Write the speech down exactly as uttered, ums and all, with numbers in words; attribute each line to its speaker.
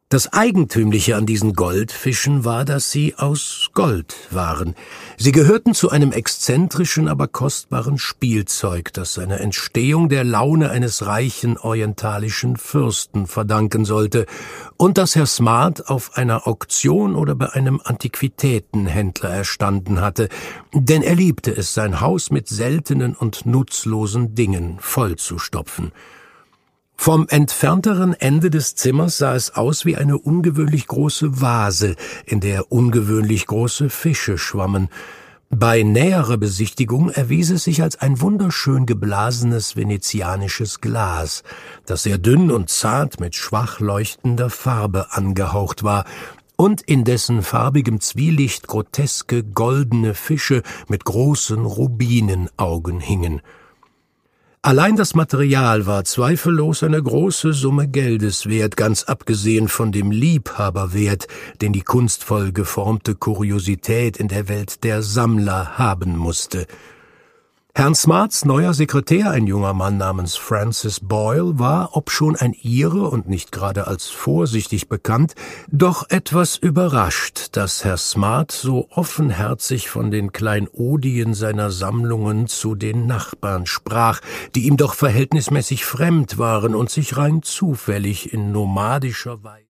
Speaker 1: Das Eigentümliche an diesen Goldfischen war, dass sie aus Gold waren. Sie gehörten zu einem exzentrischen, aber kostbaren Spielzeug, das seine Entstehung der Laune eines reichen orientalischen Fürsten verdanken sollte und das Herr Smart auf einer Auktion oder bei einem Antiquitätenhändler erstanden hatte, denn er liebte es, sein Haus mit seltenen und nutzlosen Dingen vollzustopfen. Vom entfernteren Ende des Zimmers sah es aus wie eine ungewöhnlich große Vase, in der ungewöhnlich große Fische schwammen. Bei näherer Besichtigung erwies es sich als ein wunderschön geblasenes venezianisches Glas, das sehr dünn und zart mit schwach leuchtender Farbe angehaucht war und in dessen farbigem Zwielicht groteske goldene Fische mit großen Rubinenaugen hingen. Allein das Material war zweifellos eine große Summe Geldes wert, ganz abgesehen von dem Liebhaberwert, den die kunstvoll geformte Kuriosität in der Welt der Sammler haben musste. Herrn Smarts neuer Sekretär, ein junger Mann namens Francis Boyle, war, obschon ein Ire und nicht gerade als vorsichtig bekannt, doch etwas überrascht, dass Herr Smart so offenherzig von den Kleinodien seiner Sammlungen zu den Nachbarn sprach, die ihm doch verhältnismäßig fremd waren und sich rein zufällig in nomadischer Weise